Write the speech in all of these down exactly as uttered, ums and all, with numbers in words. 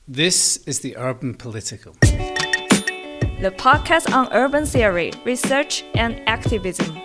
This is the Urban Political, the podcast on urban theory, research, and activism.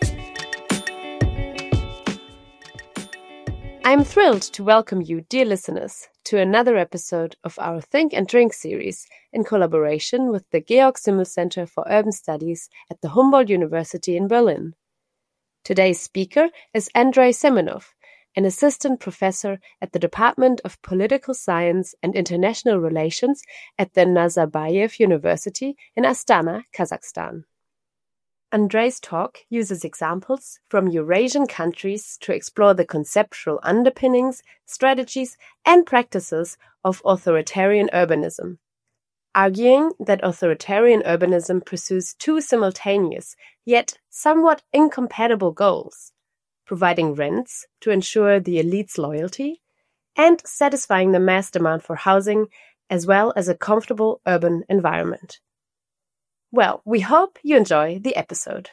I'm thrilled to welcome you, dear listeners, to another episode of our Think and Drink series in collaboration with the Georg Simmel Center for Urban Studies at the Humboldt University in Berlin. Today's speaker is Andrei Semenov, an assistant professor at the Department of Political Science and International Relations at the Nazarbayev University in Astana, Kazakhstan. Andrei's talk uses examples from Eurasian countries to explore the conceptual underpinnings, strategies, and practices of authoritarian urbanism, arguing that authoritarian urbanism pursues two simultaneous, yet somewhat incompatible goals: providing rents to ensure the elite's loyalty, and satisfying the mass demand for housing, as well as a comfortable urban environment. Well, we hope you enjoy the episode.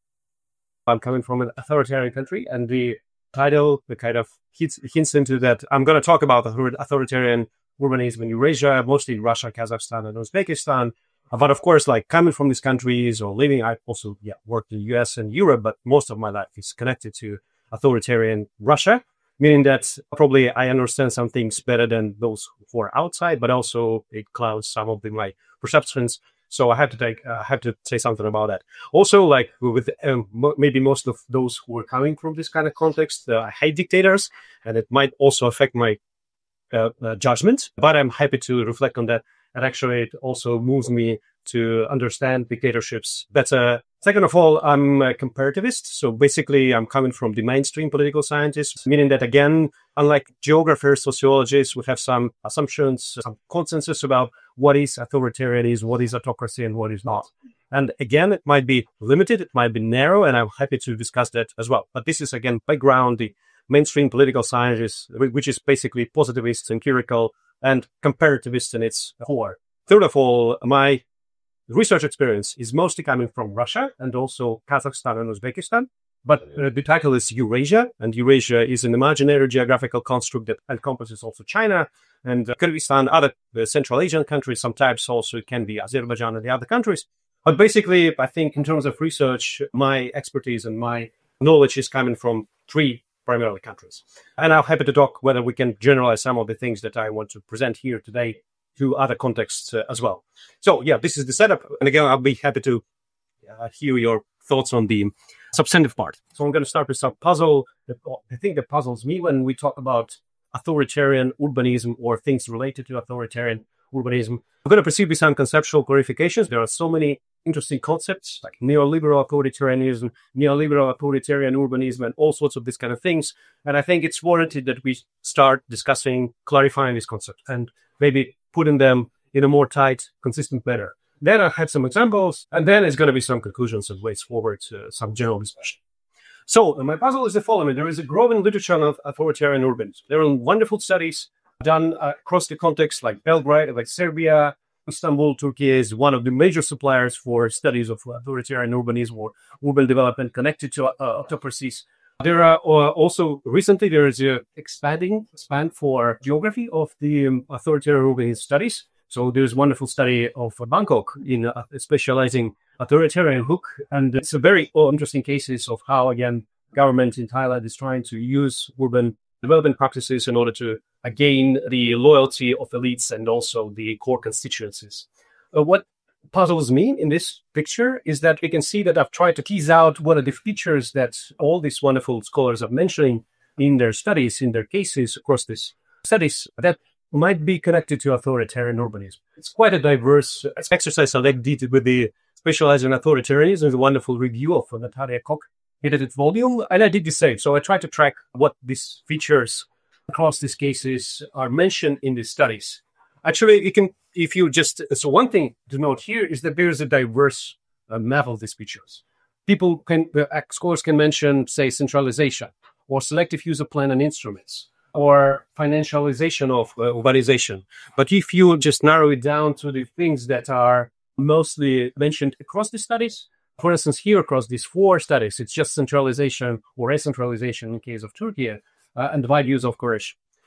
I'm coming from an authoritarian country, and the title the kind of hints, hints into that I'm going to talk about authoritarian urbanism in Eurasia, mostly Russia, Kazakhstan, and Uzbekistan. But of course, like coming from these countries or living, I also yeah worked in the U S and Europe, but most of my life is connected to authoritarian Russia, meaning that probably I understand some things better than those who are outside, but also it clouds some of the, my perceptions. So I had to take, I uh, had to say something about that. Also, like with um, mo- maybe most of those who are coming from this kind of context, uh, I hate dictators, and it might also affect my uh, uh, judgment. But I'm happy to reflect on that. And actually, it also moves me to understand dictatorships better. Second of all, I'm a comparativist. So basically, I'm coming from the mainstream political scientists, meaning that, again, unlike geographers, sociologists, we have some assumptions, some consensus about what is authoritarianism, what is autocracy, and what is not. And again, it might be limited, it might be narrow, and I'm happy to discuss that as well. But this is, again, background, the mainstream political scientists, which is basically positivist, empirical, and comparativist in its core. Third of all, my research experience is mostly coming from Russia and also Kazakhstan and Uzbekistan. But uh, the title is Eurasia, and Eurasia is an imaginary geographical construct that encompasses also China and uh, Kyrgyzstan, other uh, Central Asian countries. Sometimes also it can be Azerbaijan and the other countries. But basically, I think in terms of research, my expertise and my knowledge is coming from three primarily countries. And I'm happy to talk whether we can generalize some of the things that I want to present here today to other contexts uh, as well. So yeah, this is the setup. And again, I'll be happy to uh, hear your thoughts on the substantive part. So I'm going to start with some puzzle. That, I think that puzzles me when we talk about authoritarian urbanism or things related to authoritarian urbanism. I'm going to proceed with some conceptual clarifications. There are so many interesting concepts like neoliberal authoritarianism, neoliberal authoritarian urbanism, and all sorts of these kind of things. And I think it's warranted that we start discussing, clarifying these concepts, and maybe putting them in a more tight, consistent manner. Then I have some examples, and then it's going to be some conclusions and ways forward to some general discussion. So my puzzle is the following. There is a growing literature on authoritarian urbanism. There are wonderful studies done uh, across the context, like Belgrade, like Serbia. Istanbul, Turkey is one of the major suppliers for studies of authoritarian urbanism or urban development connected to uh, autocracies. There are uh, also recently there is a expanding expand for geography of the um, authoritarian urbanism studies. So there's a wonderful study of Bangkok in uh, specializing authoritarian hook, and it's a very uh, interesting cases of how again government in Thailand is trying to use urban development practices in order to uh, gain the loyalty of elites and also the core constituencies. Uh, what puzzles me in this picture is that we can see that I've tried to tease out what are the features that all these wonderful scholars are mentioning in their studies, in their cases across these studies that might be connected to authoritarian urbanism. It's quite a diverse uh, exercise I did with the Specializing Authoritarianism. There's a wonderful review of Natalia Koch edited volume, and I did the same. So I tried to track what these features across these cases are mentioned in these studies. Actually, you can, if you just, so one thing to note here is that there is a diverse uh, map of these features. People can, uh, scholars can mention, say, centralization or selective use of plan and instruments or financialization of uh, urbanization. But if you just narrow it down to the things that are mostly mentioned across the studies, for instance, here across these four studies, it's just centralization or decentralization in case of Turkey uh, and wide use of coercion.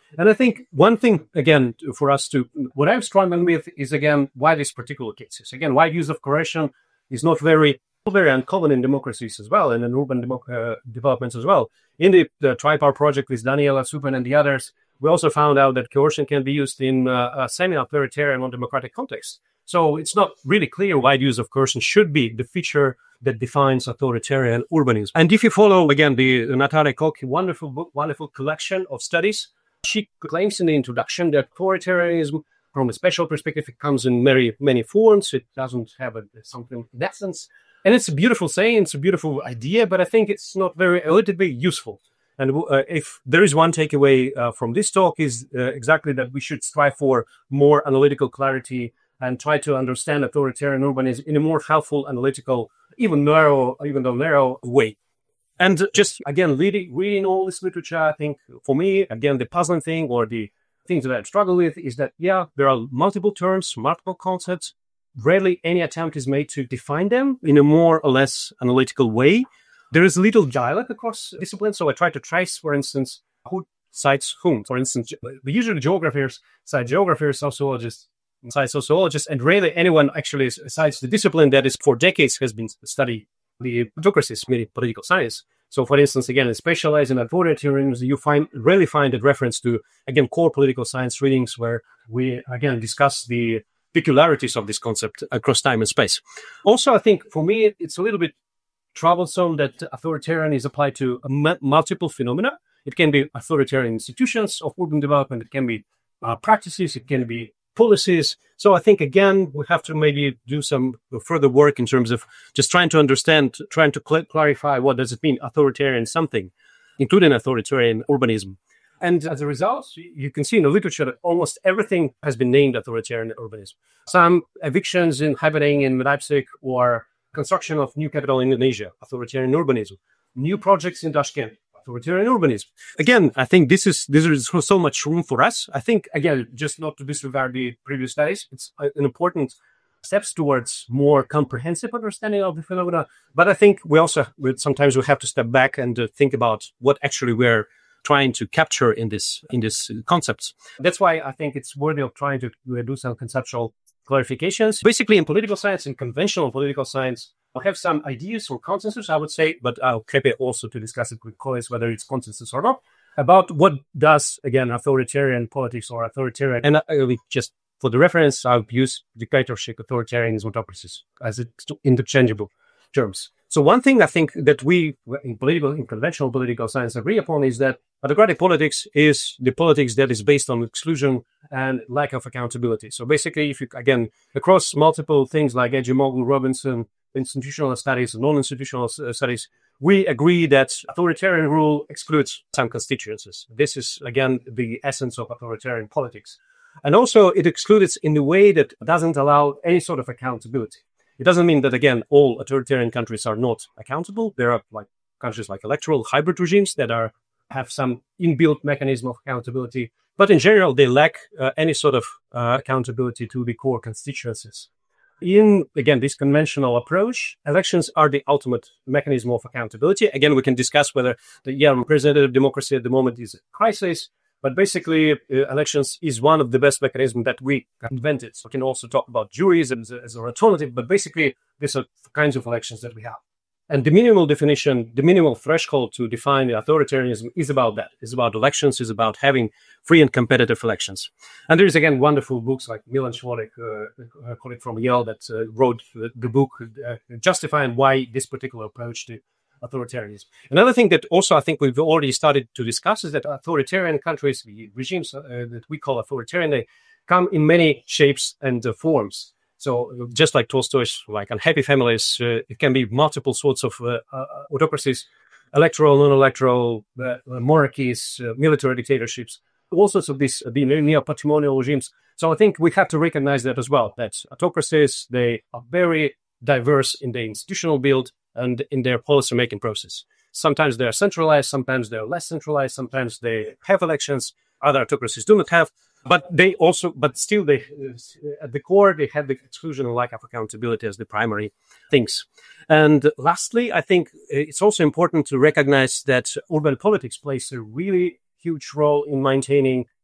And I think one thing, again, for us to, what I'm struggling with is, again, why these particular cases. Again, why use of coercion is not very, very uncommon in democracies as well, and in urban demo- uh, developments as well. In the, the Tripower project with Daniela Supin and the others, we also found out that coercion can be used in uh, a semi-authoritarian or democratic context. So it's not really clear why the use of coercion should be the feature that defines authoritarian urbanism. And if you follow, again, the Natalia Kolk, wonderful book, wonderful collection of studies, she claims in the introduction that authoritarianism, from a special perspective, it comes in many, many forms. It doesn't have a, something in essence. And it's a beautiful saying, it's a beautiful idea, but I think it's not very, a little bit useful. And uh, if there is one takeaway uh, from this talk is uh, exactly that we should strive for more analytical clarity and try to understand authoritarian urbanism in a more helpful, analytical, even narrow, even though narrow way. And just, again, reading, reading all this literature, I think, for me, again, the puzzling thing or the things that I struggle with is that, yeah, there are multiple terms, multiple concepts. Rarely any attempt is made to define them in a more or less analytical way. There is little dialogue across disciplines. So I try to trace, for instance, who cites whom. For instance, usually geographers cite geographers, sociologists cite sociologists, and rarely anyone actually cites the discipline that is for decades has been studied, the autocracies, meaning political science. So, for instance, again, in specialized in authoritarianism, you find rarely find a reference to, again, core political science readings where we, again, discuss the peculiarities of this concept across time and space. Also, I think for me, it's a little bit troublesome that authoritarian is applied to m- multiple phenomena. It can be authoritarian institutions of urban development. It can be uh, practices. It can be policies. So I think, again, we have to maybe do some further work in terms of just trying to understand, trying to cl- clarify what does it mean, authoritarian something, including authoritarian urbanism. And as a result, you can see in the literature that almost everything has been named authoritarian urbanism. Some evictions in happening in Leipzig or construction of new capital in Indonesia, authoritarian urbanism. New projects in Tashkent, authoritarian urbanism. Again, I think this is this is so much room for us. I think, again, just not to disregard the previous studies, it's an important steps towards more comprehensive understanding of the phenomena. But I think we also, sometimes we have to step back and uh, think about what actually we're trying to capture in this in this concepts. That's why I think it's worthy of trying to do some conceptual clarifications. Basically, in political science, in conventional political science, I have some ideas or consensus, I would say, but I'll happy also to discuss it with colleagues, whether it's consensus or not, about what does, again, authoritarian politics or authoritarian. And uh, just for the reference, I'll use dictatorship, authoritarianism, autocracies as interchangeable terms. So one thing I think that we, in political, in conventional political science, agree upon is that autocratic politics is the politics that is based on exclusion and lack of accountability. So basically, if you, again, across multiple things like Acemoglu, Robinson, institutional studies, non-institutional studies, we agree that authoritarian rule excludes some constituencies. This is, again, the essence of authoritarian politics. And also, it excludes in the way that doesn't allow any sort of accountability. It doesn't mean that, again, all authoritarian countries are not accountable. There are like countries like electoral hybrid regimes that are have some inbuilt mechanism of accountability. But in general, they lack uh, any sort of uh, accountability to the core constituencies. In, again, this conventional approach, elections are the ultimate mechanism of accountability. Again, we can discuss whether the yeah, representative democracy at the moment is a crisis. But basically, uh, elections is one of the best mechanisms that we invented. So we can also talk about juries as, as an alternative, but basically, these are the kinds of elections that we have. And the minimal definition, the minimal threshold to define the authoritarianism is about that. It's about elections, it's about having free and competitive elections. And there's, again, wonderful books like Milan Švorek, uh, a colleague from Yale, that uh, wrote the book uh, justifying why this particular approach to authoritarianism. Another thing that also I think we've already started to discuss is that authoritarian countries, the regimes uh, that we call authoritarian, they come in many shapes and uh, forms. So just like Tolstoy's, like unhappy families, uh, it can be multiple sorts of uh, uh, autocracies, electoral, non-electoral, uh, monarchies, uh, military dictatorships, all sorts of these, uh, the neo-patrimonial regimes. So I think we have to recognize that as well, that autocracies, they are very diverse in their institutional build and in their policy-making process. Sometimes they are centralized, sometimes they are less centralized, sometimes they have elections, other autocracies do not have. But they also, but still, they at the core, they have the exclusion and lack of accountability as the primary things. And lastly, I think it's also important to recognize that urban politics plays a really huge role in maintaining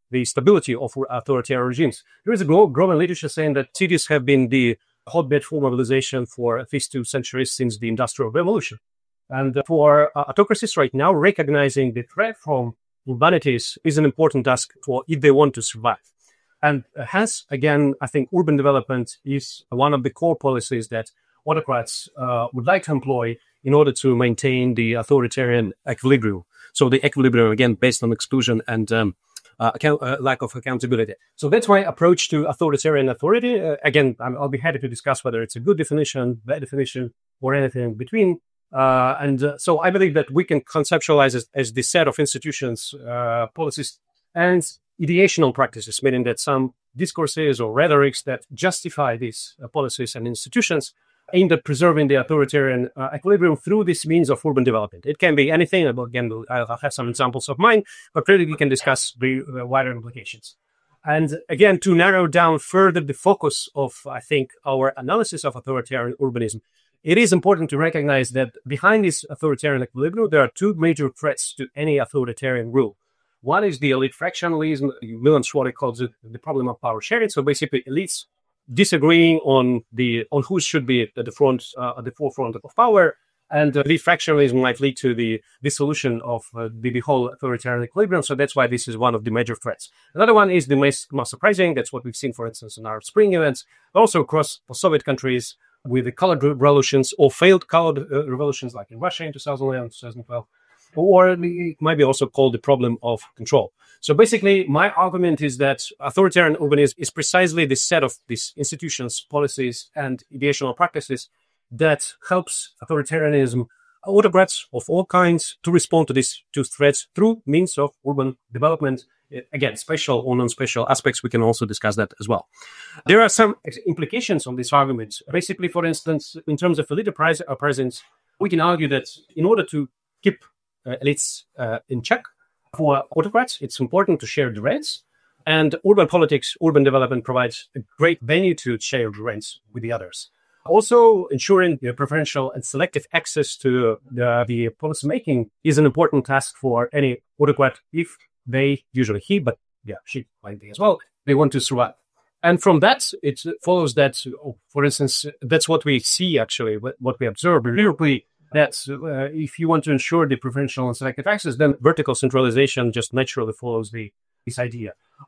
the stability of authoritarian regimes. There is a growing literature saying that cities have been the hotbed for mobilization for at least two centuries since the Industrial Revolution. And for uh, autocracies right now, recognizing the threat from urbanities is an important task for if they want to survive. And uh, hence, again, I think urban development is one of the core policies that autocrats uh, would like to employ in order to maintain the authoritarian equilibrium. So the equilibrium, again, based on exclusion and um, uh, account, uh, lack of accountability. So that's my approach to authoritarian authority. Uh, again, I'm, I'll be happy to discuss whether it's a good definition, bad definition, or anything between. Uh, and uh, so I believe that we can conceptualize it as the set of institutions, uh, policies, and ideational practices, meaning that some discourses or rhetorics that justify these uh, policies and institutions aimed at preserving the authoritarian uh, equilibrium through this means of urban development. It can be anything. Again, I'll have some examples of mine, but clearly we can discuss the uh, wider implications. And again, to narrow down further the focus of, I think, our analysis of authoritarian urbanism, it is important to recognize that behind this authoritarian equilibrium, there are two major threats to any authoritarian rule. One is the elite fractionalism. Milan Schwartz calls it the problem of power sharing. So basically, elites disagreeing on the on who should be at the front, uh, at the forefront of power, and uh, elite fractionalism might lead to the dissolution of uh, the, the whole authoritarian equilibrium. So that's why this is one of the major threats. Another one is the most, most surprising. That's what we've seen, for instance, in Arab Spring events, but also across Soviet countries, with the colored revolutions or failed colored uh, revolutions like in Russia in two thousand eleven, two thousand twelve, or it might be also called the problem of control. So basically, my argument is that authoritarian urbanism is precisely the set of these institutions, policies, and ideational practices that helps authoritarianism, autocrats of all kinds, to respond to these two threats through means of urban development. Again, special or non-special aspects, we can also discuss that as well. There are some implications on this argument. Basically, for instance, in terms of elite presence, we can argue that in order to keep uh, elites uh, in check, for autocrats, it's important to share the rents. And urban politics, urban development provides a great venue to share the rents with the others. Also, ensuring the preferential and selective access to the, the policy making is an important task for any autocrat if they, usually he, but yeah, she might be as well, they want to survive. And from that, it follows that, oh, for instance, that's what we see actually, what, what we observe empirically, that uh, if you want to ensure the preferential and selective access, then vertical centralization just naturally follows the this idea.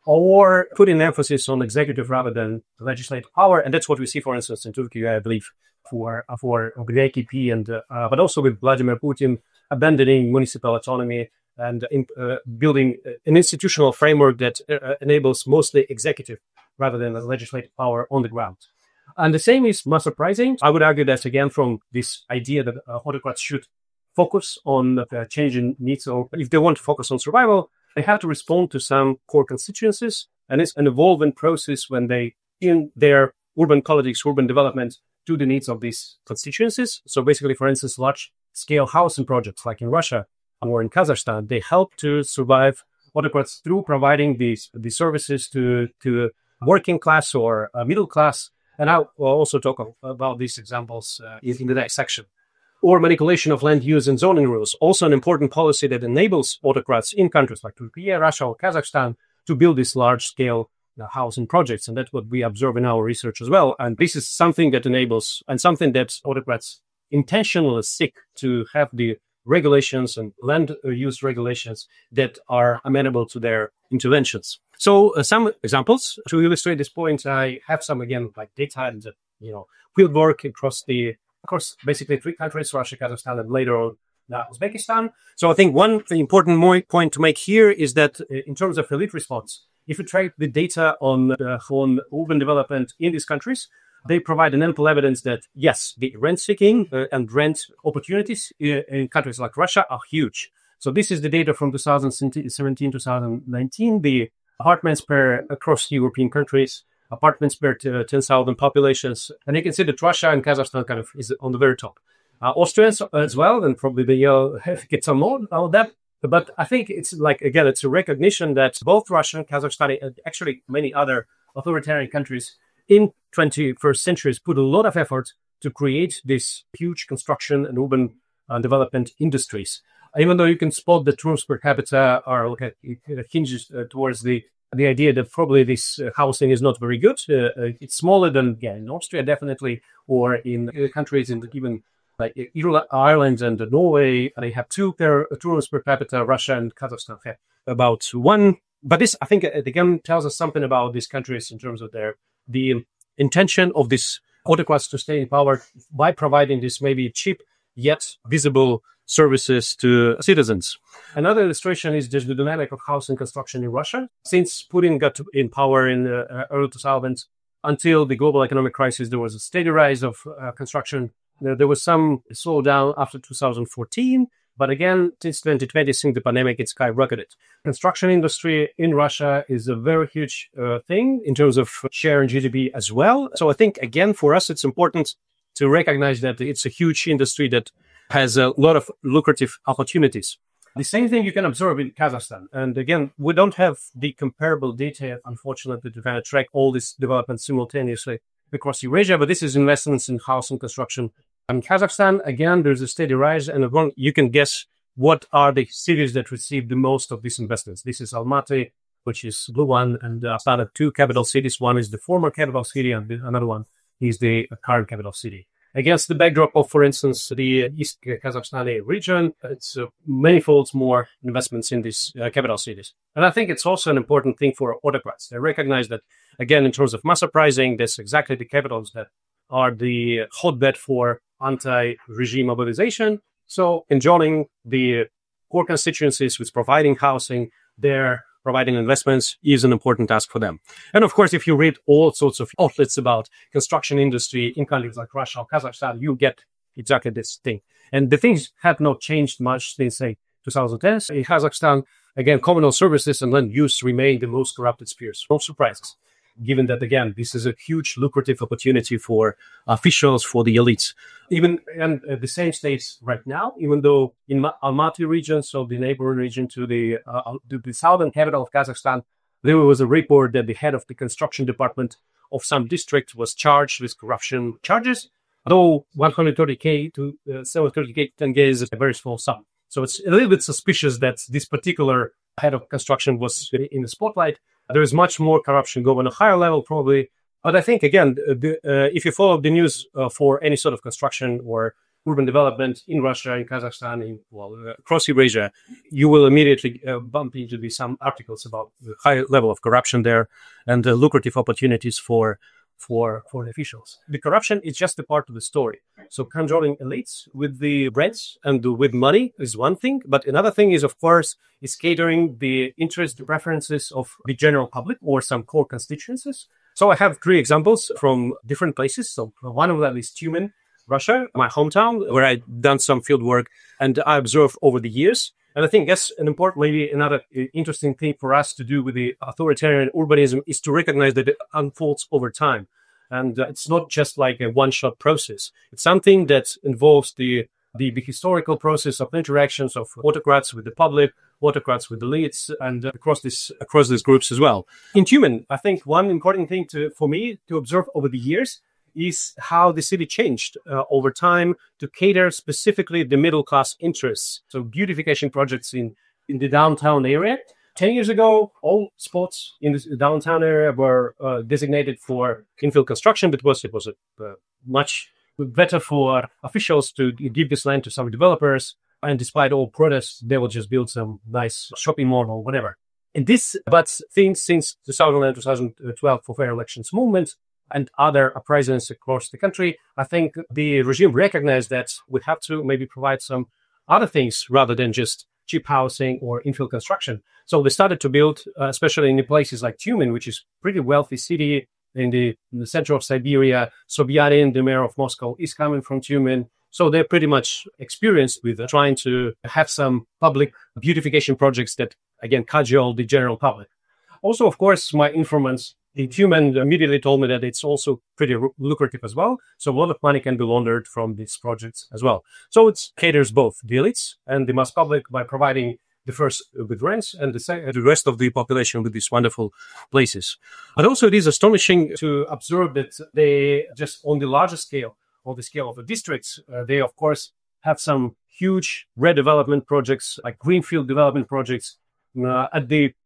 Or putting emphasis on executive rather than legislative power. And that's what we see, for instance, in Turkey, I believe, for, for the A K P, and uh, but also with Vladimir Putin abandoning municipal autonomy and in, uh, building an institutional framework that uh, enables mostly executive rather than legislative power on the ground. And the same is not surprising. I would argue that, again, from this idea that uh, autocrats should focus on uh, changing needs, or if they want to focus on survival, they have to respond to some core constituencies. And it's an evolving process when they, in their urban politics, urban development, to the needs of these constituencies. So basically, for instance, large-scale housing projects like in Russia or in Kazakhstan, they help to survive autocrats through providing these the services to to working class or uh, middle class. And I will also talk about these examples uh, in the next section. Or manipulation of land use and zoning rules, also an important policy that enables autocrats in countries like Turkey, Russia, or Kazakhstan to build these large-scale uh, housing projects. And that's what we observe in our research as well. And this is something that enables, and something that autocrats intentionally seek to have the regulations and land use regulations that are amenable to their interventions. So uh, some examples to illustrate this point, I have some, again, like data and, uh, you know, field work across the, of course, basically three countries, Russia, Kazakhstan, and later on uh, Uzbekistan. So I think one important more point to make here is that uh, in terms of elite response, if you track the data on, uh, on urban development in these countries, they provide an ample evidence that, yes, the rent seeking uh, and rent opportunities in, in countries like Russia are huge. So this is the data from two thousand seventeen to two thousand nineteen, the apartments per across European countries, apartments per ten thousand populations. And you can see that Russia and Kazakhstan kind of is on the very top. Uh, Austrians as well, and probably they'll get some more on that. But I think it's like, again, it's a recognition that both Russia and Kazakhstan, and actually many other authoritarian countries in twenty-first centuries, put a lot of effort to create this huge construction and urban uh, development industries. Even though you can spot the terms per capita are like, it hinges uh, towards the the idea that probably this uh, housing is not very good. Uh, uh, it's smaller than yeah, in Austria, definitely, or in uh, countries in even like Ireland and Norway. They have two per tourists per capita. Russia and Kazakhstan have about one. But this, I think, again, tells us something about these countries in terms of their the intention of these autocrats to stay in power by providing this maybe cheap yet visible services to citizens. Another illustration is just the dynamic of housing construction in Russia. Since Putin got in power in the uh, early two thousands, until the global economic crisis, there was a steady rise of uh, construction. There, there was some slowdown after two thousand fourteen. But again, since twenty twenty, since the pandemic, it skyrocketed. Construction industry in Russia is a very huge uh, thing in terms of share in G D P as well. So I think, again, for us, it's important to recognize that it's a huge industry that has a lot of lucrative opportunities. The same thing you can observe in Kazakhstan. And again, we don't have the comparable data, unfortunately, to kind of track all this development simultaneously across Eurasia, but this is investments in housing construction. In Kazakhstan, again, there's a steady rise, and one, you can guess what are the cities that receive the most of these investments. This is Almaty, which is blue one, and uh, Astana, two capital cities. One is the former capital city, and the, another one is the current capital city. Against the backdrop of, for instance, the East Kazakhstani region, it's uh, manifold more investments in these uh, capital cities. And I think it's also an important thing for autocrats. They recognize that, again, in terms of mass pricing, that's exactly the capitals that are the hotbed for anti-regime mobilization. So enjoying the core constituencies with providing housing, they're providing investments is an important task for them. And of course, if you read all sorts of outlets about construction industry in countries like Russia or Kazakhstan, you get exactly this thing. And the things have not changed much since, say, two thousand ten. In Kazakhstan, again, communal services and land use remain the most corrupted spheres. No surprises, given that, again, this is a huge lucrative opportunity for officials, for the elites. Even and uh, the same states right now, even though in Ma- Almaty region, so the neighboring region to the, uh, to the southern capital of Kazakhstan, there was a report that the head of the construction department of some district was charged with corruption charges, though one hundred thirty thousand to uh, seven hundred thirty thousand tenge is a very small sum. So it's a little bit suspicious that this particular head of construction was in the spotlight. There is much more corruption going on a higher level, probably. But I think, again, the, uh, if you follow the news uh, for any sort of construction or urban development in Russia, in Kazakhstan, in, well, uh, across Eurasia, you will immediately uh, bump into the, some articles about the high level of corruption there and the lucrative opportunities for for for the officials. The corruption is just a part of the story. So controlling elites with the brands and with money is one thing, but another thing is, of course, is catering the interests, the preferences of the general public or some core constituencies. So I have three examples from different places. So one of them is Tyumen, Russia, my hometown, where I've done some field work and I observed over the years. And I think that's an important, maybe another interesting thing for us to do with the authoritarian urbanism is to recognize that it unfolds over time. And uh, it's not just like a one-shot process. It's something that involves the, the the historical process of interactions of autocrats with the public, autocrats with the elites, and uh, across this across these groups as well. In Tyumen, I think one important thing to for me to observe over the years is how the city changed uh, over time to cater specifically the middle-class interests. So beautification projects in, in the downtown area. Ten years ago, all spots in the downtown area were uh, designated for infill construction because it was a, uh, much better for officials to give this land to some developers. And despite all protests, they will just build some nice shopping mall or whatever. And this, but things since two thousand eleven, two thousand twelve for fair elections movement and other uprisings across the country, I think the regime recognized that we have to maybe provide some other things rather than just cheap housing or infill construction. So they started to build, uh, especially in the places like Tyumen, which is a pretty wealthy city in the, in the center of Siberia. Sobyanin, the mayor of Moscow, is coming from Tyumen. So they're pretty much experienced with uh, trying to have some public beautification projects that, again, cajole the general public. Also, of course, my informants in Tyumen immediately told me that it's also pretty r- lucrative as well. So a lot of money can be laundered from these projects as well. So it caters both the elites and the mass public by providing the first with rents and the, se- the rest of the population with these wonderful places. But also it is astonishing to observe that they just on the larger scale, on the scale of the districts, uh, they of course have some huge redevelopment projects like greenfield development projects uh, at the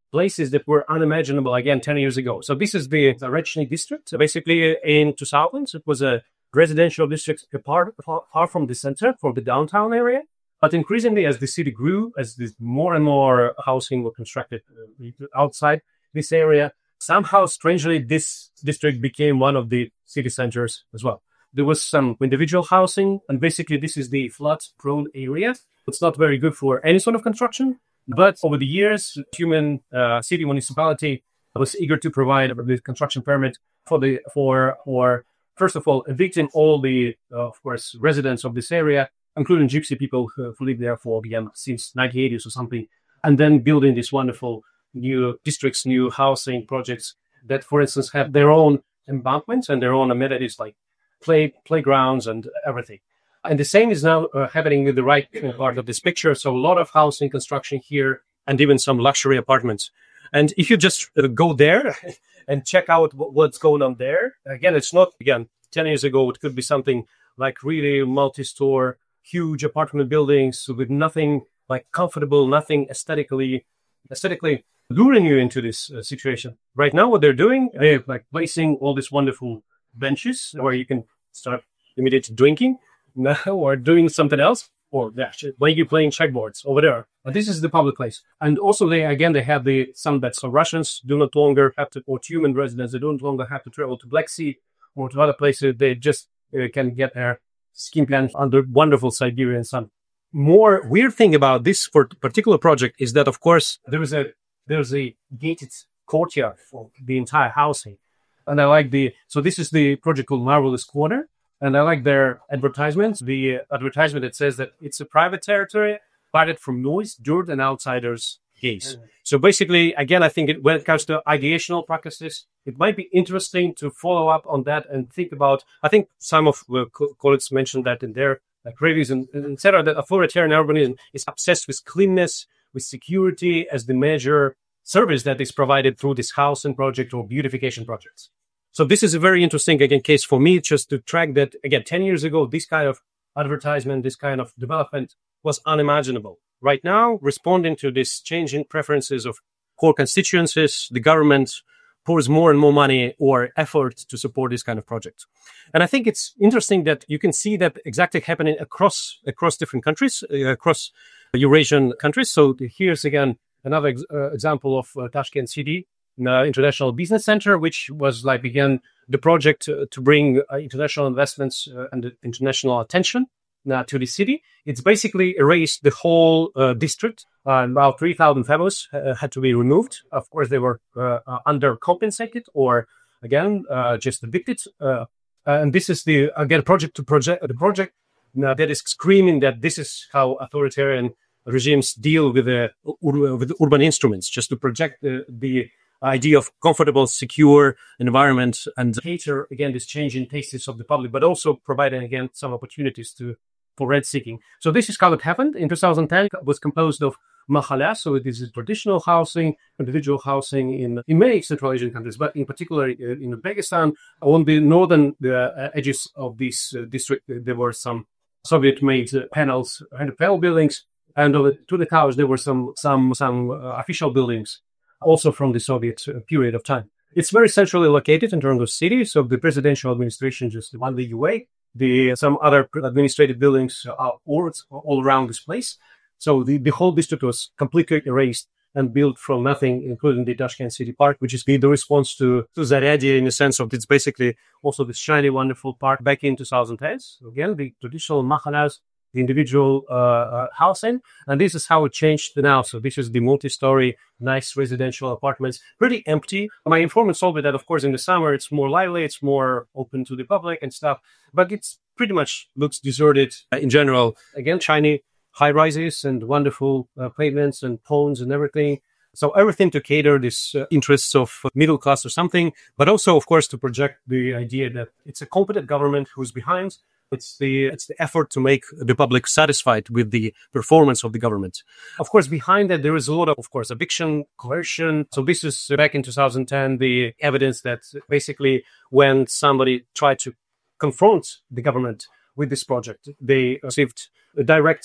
places that were unimaginable, again, ten years ago. So this is the Zarechny district. So basically, in two thousands, it was a residential district apart, far, far from the center, from the downtown area. But increasingly, as the city grew, as this more and more housing was constructed uh, outside this area, somehow, strangely, this district became one of the city centers as well. There was some individual housing, and basically this is the flood-prone area. It's not very good for any sort of construction, but over the years, human uh, city municipality was eager to provide the construction permit for the for for first of all evicting all the uh, of course residents of this area, including Gypsy people who, who live there for again since nineteen eighties or something, and then building these wonderful new districts, new housing projects that, for instance, have their own embankments and their own amenities like play playgrounds and everything. And the same is now uh, happening with the right part of this picture. So a lot of housing construction here and even some luxury apartments. And if you just uh, go there and check out w- what's going on there, again, it's not, again, ten years ago, it could be something like really multi-store, huge apartment buildings with nothing like comfortable, nothing aesthetically, aesthetically luring you into this uh, situation. Right now, what they're doing, they're like placing all these wonderful benches where you can start immediately drinking or doing something else, or yeah, when you're playing checkboards over there. But this is the public place. And also, they again, they have the sunbeds. So Russians do not longer have to, or human residents, they don't longer have to travel to Black Sea or to other places. They just uh, can get their ski plans under wonderful Siberian sun. More weird thing about this particular project is that, of course, there is a there's a gated courtyard for the entire housing. And I like the, so this is the project called Marvelous Quarter. And I like their advertisements. The uh, advertisement that says that it's a private territory, guarded from noise, dirt, and outsiders' gaze. Mm-hmm. So basically, again, I think it, when it comes to ideational practices, it might be interesting to follow up on that and think about, I think some of the co- colleagues mentioned that in their like, reviews and, and et cetera, that authoritarian urbanism is obsessed with cleanness, with security as the major service that is provided through this housing project or beautification projects. So this is a very interesting, again, case for me, just to track that, again, ten years ago, this kind of advertisement, this kind of development was unimaginable. Right now, responding to this changing preferences of core constituencies, the government pours more and more money or effort to support this kind of project. And I think it's interesting that you can see that exactly happening across across different countries, uh, across Eurasian countries. So here's, again, another ex- uh, example of uh, Tashkent City, Uh, International Business Center, which was like, again, the project uh, to bring uh, international investments uh, and international attention uh, to the city. It's basically erased the whole uh, district. Uh, about three thousand families uh, had to be removed. Of course, they were uh, uh, undercompensated or, again, uh, just evicted. Uh, and this is the, again, project to project, the project uh, that is screaming that this is how authoritarian regimes deal with, the, ur- with urban instruments, just to project the, the idea of comfortable, secure environment and cater, again, this change in tastes of the public, but also providing, again, some opportunities to for rent seeking. So this is how it happened. In two thousand ten, it was composed of mahallas, so it is traditional housing, individual housing in, in many Central Asian countries, but in particular in Uzbekistan, on the northern uh, edges of this uh, district, there were some Soviet-made uh, panels, and panel buildings, and uh, to the towers, there were some some some uh, official buildings, also from the Soviet period of time. It's very centrally located in terms of city, so the presidential administration just one league away. The some other administrative buildings are all, all around this place. So the, the whole district was completely erased and built from nothing, including the Tashkent City Park, which is the response to, to Zaryadye in the sense of it's basically also this shiny, wonderful park back in two thousand ten. So again, the traditional mahallas, the individual uh, uh, housing, and this is how it changed now. So this is the multi-story, nice residential apartments, pretty empty. My informant told me that, of course, in the summer it's more lively, it's more open to the public and stuff, but it's pretty much looks deserted uh, in general. Again, shiny high-rises and wonderful uh, pavements and ponds and everything. So everything to cater this uh, interests of middle class or something, but also, of course, to project the idea that it's a competent government who's behind. It's the it's the effort to make the public satisfied with the performance of the government. Of course, behind that, there is a lot of, of course, eviction, coercion. So this is uh, back in two thousand ten, the evidence that basically when somebody tried to confront the government with this project, they received a direct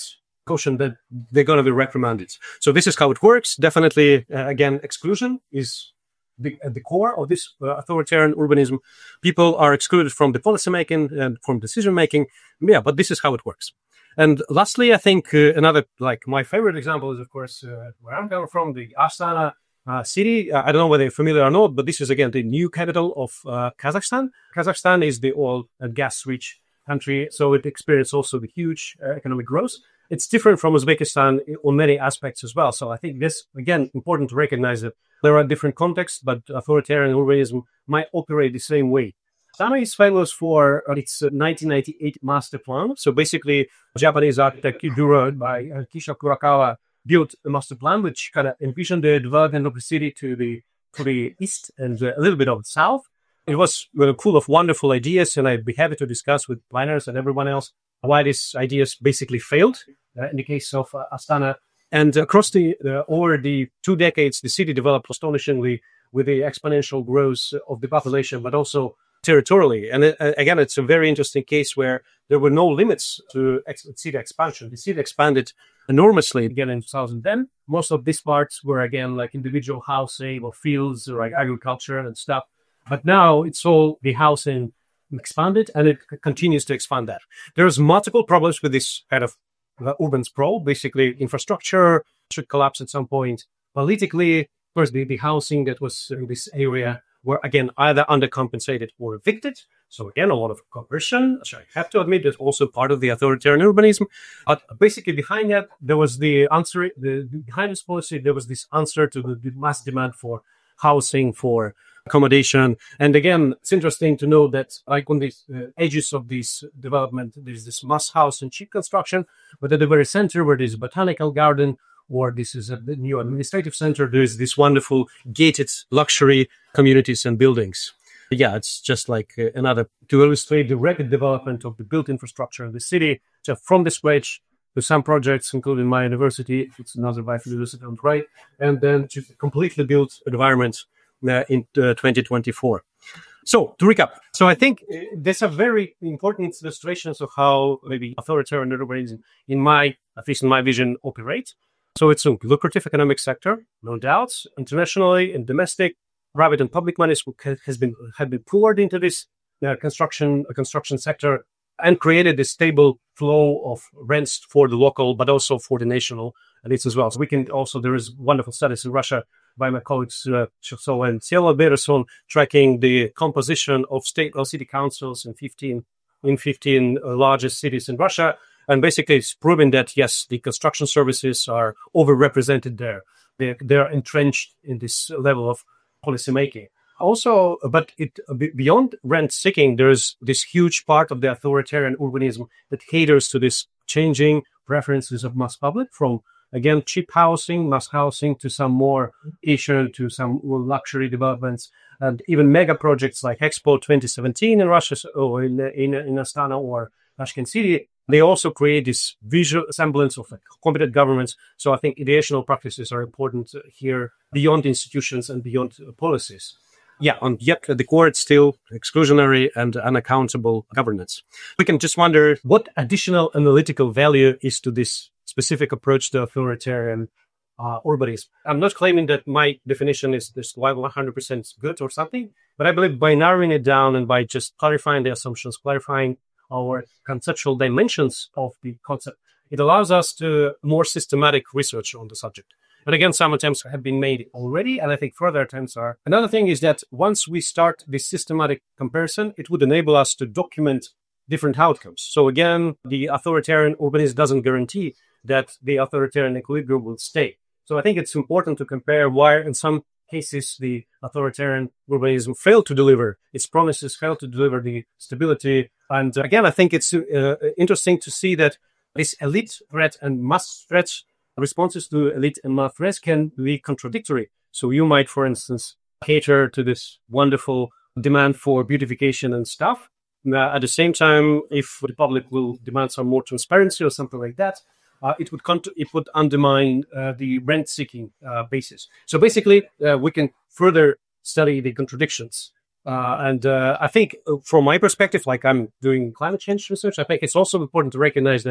caution that they're going to be reprimanded. So this is how it works. Definitely, uh, again, exclusion is the, at the core of this uh, authoritarian urbanism. People are excluded from the policy making and from decision making. Yeah, but this is how it works. And lastly, I think uh, another, like my favorite example is, of course, uh, where I'm coming from, the Astana uh, city. Uh, I don't know whether you're familiar or not, but this is, again, the new capital of uh, Kazakhstan. Kazakhstan is the oil and gas-rich country, so it experienced also the huge uh, economic growth. It's different from Uzbekistan on many aspects as well. So I think this, again, important to recognize that there are different contexts, but authoritarian urbanism might operate the same way. Astana is famous for its nineteen ninety-eight master plan. So basically, Japanese architect Kidura by Kisho Kurakawa built a master plan which kind of envisioned the development of the city to the to the east and a little bit of the south. It was uh, full of wonderful ideas, and I'd be happy to discuss with planners and everyone else why these ideas basically failed uh, in the case of uh, Astana. And across the uh, over the two decades, the city developed astonishingly with the exponential growth of the population, but also territorially. And uh, again, it's a very interesting case where there were no limits to ex- city expansion. The city expanded enormously again in two thousand ten. Most of these parts were, again, like individual housing or fields or like agriculture and stuff. But now it's all the housing expanded, and it c- continues to expand that. There's multiple problems with this kind of uh, urban sprawl. Basically, infrastructure should collapse at some point. Politically, of course, the, the housing that was in this area were, again, either undercompensated or evicted. So, again, a lot of coercion, which I have to admit is also part of the authoritarian urbanism. But basically, behind that, there was the answer, the, behind this policy, there was this answer to the, the mass demand for housing, for accommodation. And again, it's interesting to know that, like on the uh, edges of this development, there's this mass house and cheap construction, but at the very center, where there's a botanical garden, or this is a new administrative center, there's this wonderful gated luxury communities and buildings. Yeah, it's just like uh, another, to illustrate the rapid development of the built infrastructure in the city. So from the scratch to some projects, including my university, it's another Life University on the right, and then to completely built environment uh, in uh, twenty twenty-four. So to recap, so I think uh, these are very important illustrations of how maybe authoritarian urbanism, in my, at least in my vision, operate. So it's a lucrative economic sector, no doubts. Internationally and domestic, private and public monies has been have been poured into this uh, construction uh, construction sector and created a stable flow of rents for the local, but also for the national elites as well. So we can also, there is wonderful studies in Russia by my colleagues uh, Shevtsova and Cielo tracking the composition of state or city councils in fifteen in fifteen uh, largest cities in Russia. And basically, it's proving that, yes, the construction services are overrepresented there. They, they're entrenched in this level of policy making. Also, but it beyond rent seeking, there's this huge part of the authoritarian urbanism that caters to this changing preferences of mass public, from, again, cheap housing, mass housing, to some more Asian, to some luxury developments, and even mega projects like Expo twenty seventeen in Russia, or in, in, in Astana or Tashkent City. They also create this visual semblance of like competent governments. So I think ideational practices are important here beyond institutions and beyond uh, policies. Yeah, and yet at the core, it's still exclusionary and unaccountable governance. We can just wonder what additional analytical value is to this specific approach to authoritarian uh, urbanism. I'm not claiming that my definition is this one hundred percent good or something, but I believe by narrowing it down and by just clarifying the assumptions, clarifying our conceptual dimensions of the concept, it allows us to more systematic research on the subject. But again, some attempts have been made already, and I think further attempts are. Another thing is that once we start this systematic comparison, it would enable us to document different outcomes. So again, the authoritarian urbanism doesn't guarantee that the authoritarian equilibrium will stay. So I think it's important to compare why, in some cases, the authoritarian urbanism failed to deliver its promises, failed to deliver the stability. And again, I think it's uh, interesting to see that this elite threat and mass threats, responses to elite and mass threats can be contradictory. So you might, for instance, cater to this wonderful demand for beautification and stuff. Uh, at the same time, if the public will demand some more transparency or something like that, Uh, it would cont- it would undermine uh, the rent-seeking uh, basis. So basically, uh, we can further study the contradictions. Uh, and uh, I think, uh, from my perspective, like I'm doing climate change research, I think it's also important to recognize that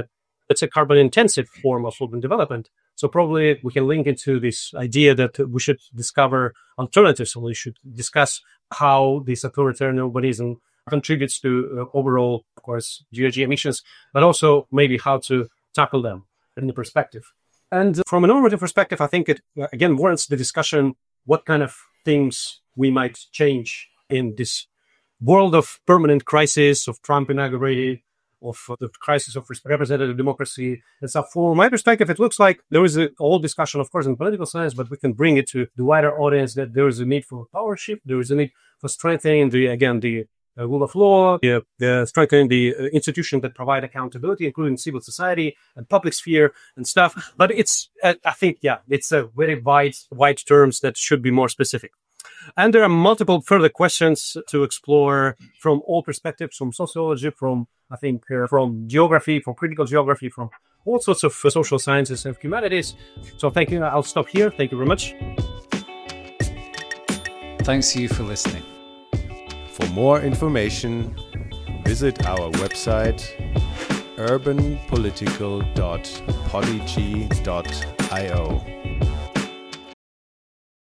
it's a carbon intensive form of urban development. So probably we can link into this idea that we should discover alternatives, and we should discuss how this authoritarian urbanism contributes to uh, overall, of course, G H G emissions, but also maybe how to tackle them in the perspective. And from a normative perspective, I think it, again, warrants the discussion what kind of things we might change in this world of permanent crisis, of Trump inaugurated, of uh, the crisis of representative democracy and stuff. From my perspective, it looks like there is a whole discussion, of course, in political science, but we can bring it to the wider audience that there is a need for power shift. There is a need for strengthening the, again, the uh, rule of law, the, the strengthening the uh, institutions that provide accountability, including civil society and public sphere and stuff. But it's, uh, I think, yeah, it's a very wide, wide terms that should be more specific. And there are multiple further questions to explore from all perspectives, from sociology, from, I think, uh, from geography, from critical geography, from all sorts of uh, social sciences and humanities. So thank you. I'll stop here. Thank you very much. Thanks to you for listening. For more information, visit our website urban political dot podigy dot io.